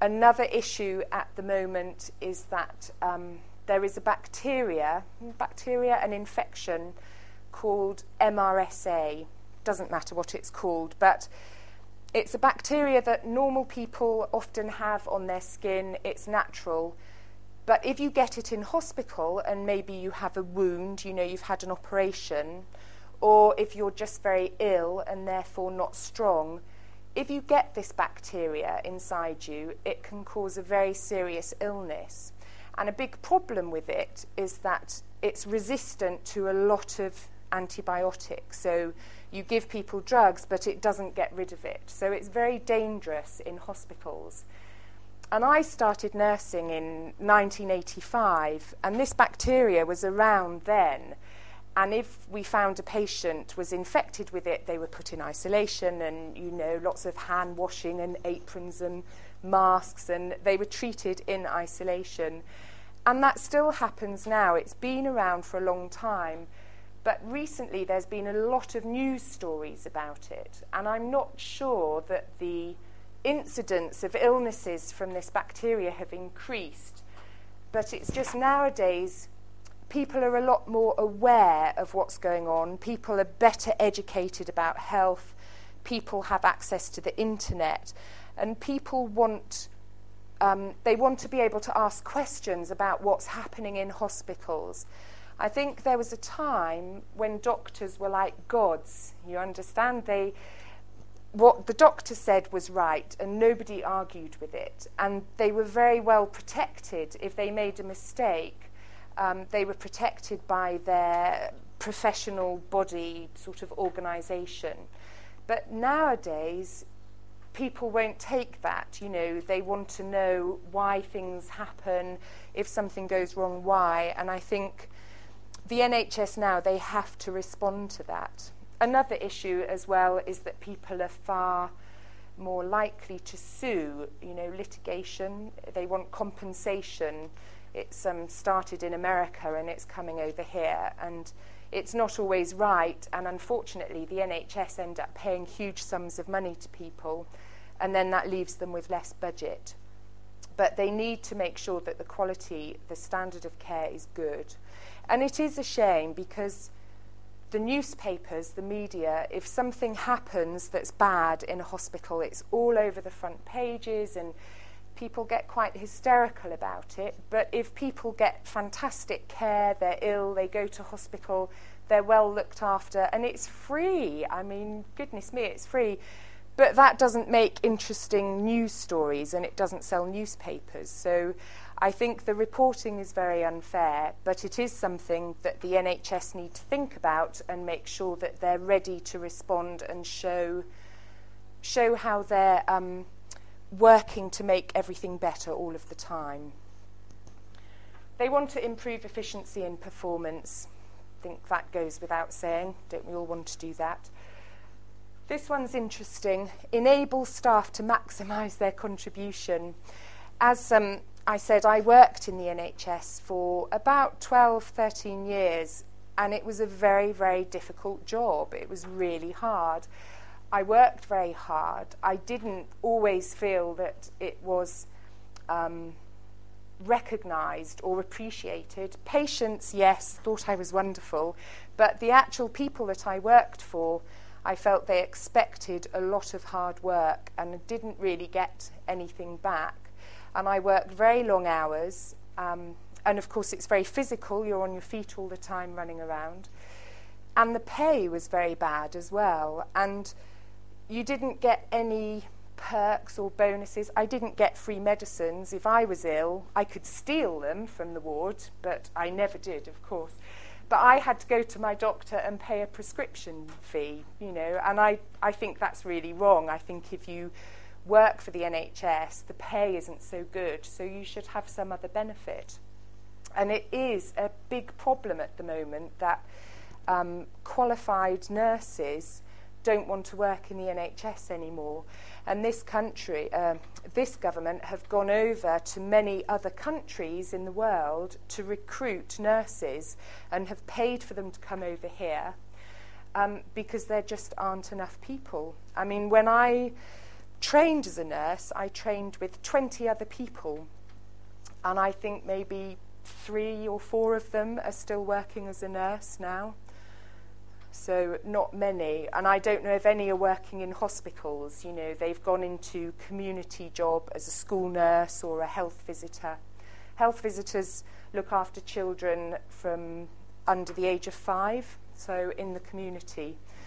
Another issue at the moment is that there is a bacteria, an infection called MRSA. Doesn't matter what it's called, but it's a bacteria that normal people often have on their skin. It's natural. But if you get it in hospital and maybe you have a wound, you've had an operation, or if you're just very ill and therefore not strong, if you get this bacteria inside you, it can cause a very serious illness. And a big problem with it is that it's resistant to a lot of antibiotics. So you give people drugs, but it doesn't get rid of it. So it's very dangerous in hospitals. And I started nursing in 1985, and this bacteria was around then. And if we found a patient was infected with it, they were put in isolation and, lots of hand washing and aprons and masks, and they were treated in isolation. And that still happens now. It's been around for a long time. But recently there's been a lot of news stories about it. And I'm not sure that the incidence of illnesses from this bacteria have increased. But it's just nowadays people are a lot more aware of what's going on. People are better educated about health. People have access to the internet. And people want to be able to ask questions about what's happening in hospitals. I think there was a time when doctors were like gods. You understand? What the doctor said was right, and nobody argued with it. And they were very well protected. If they made a mistake, they were protected by their professional body sort of organisation. But nowadays, people won't take that. They want to know why things happen, if something goes wrong, why. And I think the NHS now, they have to respond to that. Another issue as well is that people are far more likely to sue, litigation. They want compensation. It's started in America and it's coming over here, and it's not always right, and unfortunately the NHS end up paying huge sums of money to people, and then that leaves them with less budget. But they need to make sure that the quality, the standard of care is good. And it is a shame because the newspapers, the media, if something happens that's bad in a hospital, it's all over the front pages and people get quite hysterical about it. But if people get fantastic care, they're ill, they go to hospital, they're well looked after, and it's free. I mean, goodness me, it's free. But that doesn't make interesting news stories, and it doesn't sell newspapers. So I think the reporting is very unfair, but it is something that the NHS need to think about and make sure that they're ready to respond and show how they're working to make everything better all of the time. They want to improve efficiency and performance. I think that goes without saying. Don't we all want to do that? This one's interesting. Enable staff to maximise their contribution. As I said, I worked in the NHS for about 12, 13 years, and it was a very, very difficult job. It was really hard. I worked very hard. I didn't always feel that it was recognised or appreciated. Patients, yes, thought I was wonderful, but the actual people that I worked for, I felt they expected a lot of hard work and didn't really get anything back. And I worked very long hours, and of course it's very physical. You're on your feet all the time running around. And the pay was very bad as well. And you didn't get any perks or bonuses. I didn't get free medicines. If I was ill, I could steal them from the ward, but I never did, of course. But I had to go to my doctor and pay a prescription fee, and I think that's really wrong. I think if you work for the NHS, the pay isn't so good, so you should have some other benefit. And it is a big problem at the moment that qualified nurses don't want to work in the NHS anymore. And this country, this government have gone over to many other countries in the world to recruit nurses and have paid for them to come over here because there just aren't enough people. I mean, when I trained as a nurse, I trained with 20 other people, and I think maybe 3 or 4 of them are still working as a nurse now. So not many, and I don't know if any are working in hospitals. You know, they've gone into community job as a school nurse or a health visitor. Health visitors look after children from under the age of 5, so in the community.